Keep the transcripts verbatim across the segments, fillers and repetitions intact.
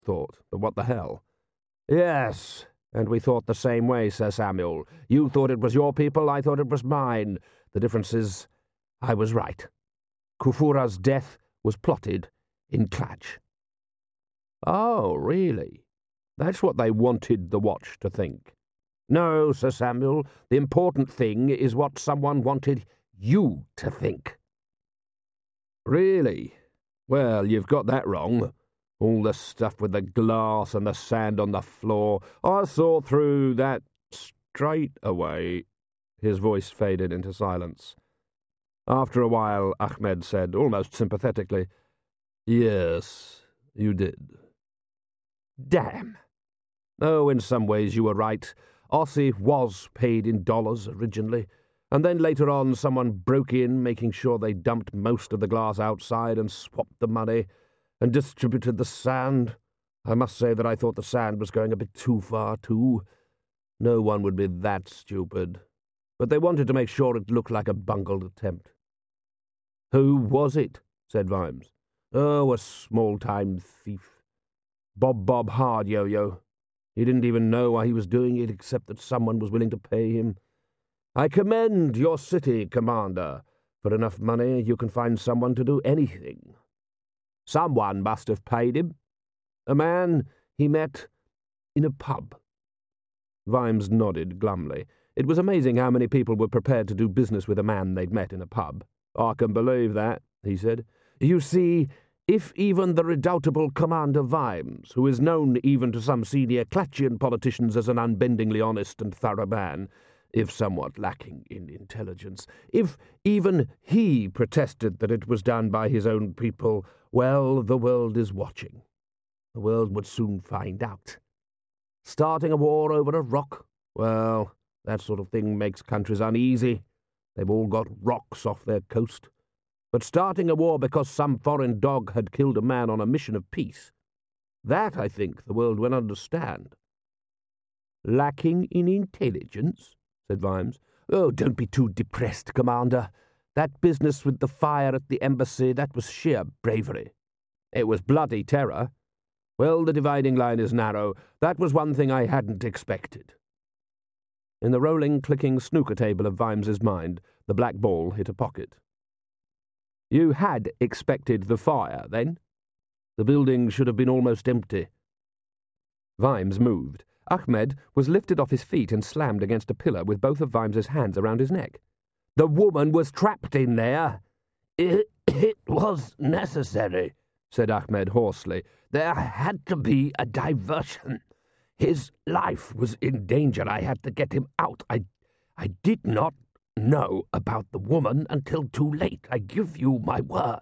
thought. But what the hell? Yes, and we thought the same way, Sir Samuel. You thought it was your people, I thought it was mine. The difference is, I was right. Kufura's death was plotted in Klatch. Oh, really? That's what they wanted the Watch to think. No, Sir Samuel, the important thing is what someone wanted you to think. Really? Well, you've got that wrong. All the stuff with the glass and the sand on the floor. I saw through that straight away. His voice faded into silence. After a while, Ahmed said, almost sympathetically, Yes, you did. Damn. Oh, in some ways you were right. Ossie was paid in dollars originally, and then later on someone broke in, making sure they dumped most of the glass outside and swapped the money and distributed the sand. I must say that I thought the sand was going a bit too far, too. No one would be that stupid. But they wanted to make sure it looked like a bungled attempt. Who was it? Said Vimes. Oh, a small-time thief. Bob Bob Hard Yo-Yo. He didn't even know why he was doing it, except that someone was willing to pay him. I commend your city, Commander. For enough money, you can find someone to do anything. Someone must have paid him. A man he met in a pub. Vimes nodded glumly. It was amazing how many people were prepared to do business with a man they'd met in a pub. I can believe that, he said. You see, if even the redoubtable Commander Vimes, who is known even to some senior Klatchian politicians as an unbendingly honest and thorough man, if somewhat lacking in intelligence, if even he protested that it was done by his own people, well, the world is watching. The world would soon find out. Starting a war over a rock? Well, that sort of thing makes countries uneasy. They've all got rocks off their coast. But starting a war because some foreign dog had killed a man on a mission of peace, that, I think, the world will understand. Lacking in intelligence? Said Vimes. Oh, don't be too depressed, Commander. That business with the fire at the embassy, that was sheer bravery. It was bloody terror. Well, the dividing line is narrow. That was one thing I hadn't expected. In the rolling, clicking snooker table of Vimes's mind, the black ball hit a pocket. You had expected the fire, then? The building should have been almost empty. Vimes moved. Ahmed was lifted off his feet and slammed against a pillar with both of Vimes's hands around his neck. The woman was trapped in there. It, it was necessary, said Ahmed hoarsely. There had to be a diversion. His life was in danger. I had to get him out. I, I did not know about the woman until too late. I give you my word.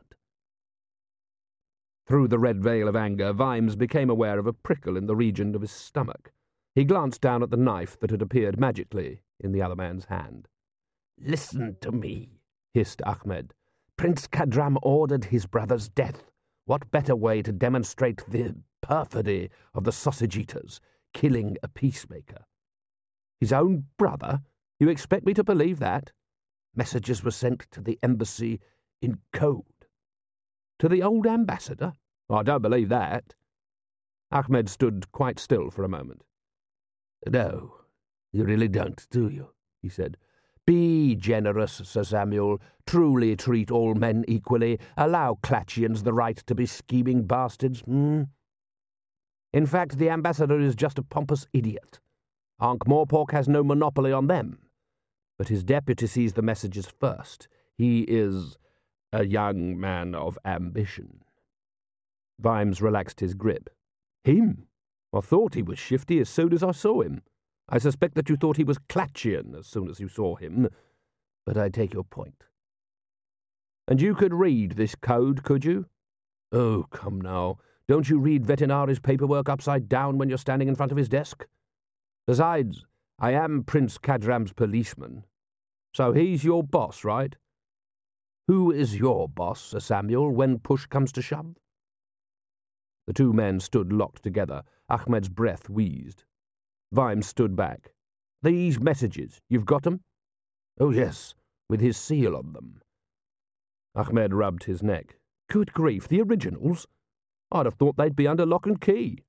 Through the red veil of anger, Vimes became aware of a prickle in the region of his stomach. He glanced down at the knife that had appeared magically in the other man's hand. Listen to me, hissed Ahmed. Prince Kadram ordered his brother's death. What better way to demonstrate the perfidy of the sausage-eaters, killing a peacemaker? His own brother? You expect me to believe that? Messages were sent to the embassy in code. To the old ambassador? I don't believe that. Ahmed stood quite still for a moment. No, you really don't, do you? He said. Be generous, Sir Samuel. Truly treat all men equally. Allow Klatchians the right to be scheming bastards. Hmm? In fact, the ambassador is just a pompous idiot. Ankh-Morpork has no monopoly on them. But his deputy sees the messages first. He is a young man of ambition. Vimes relaxed his grip. Him? I thought he was shifty as soon as I saw him. I suspect that you thought he was Klatchian as soon as you saw him, but I take your point. And you could read this code, could you? Oh, come now. Don't you read Vetinari's paperwork upside down when you're standing in front of his desk? Besides, I am Prince Kadram's policeman. So he's your boss, right? Who is your boss, Sir Samuel, when push comes to shove? The two men stood locked together. Ahmed's breath wheezed. Vimes stood back. These messages, you've got them? Oh, yes, with his seal on them. Ahmed rubbed his neck. Good grief, the originals? I'd have thought they'd be under lock and key.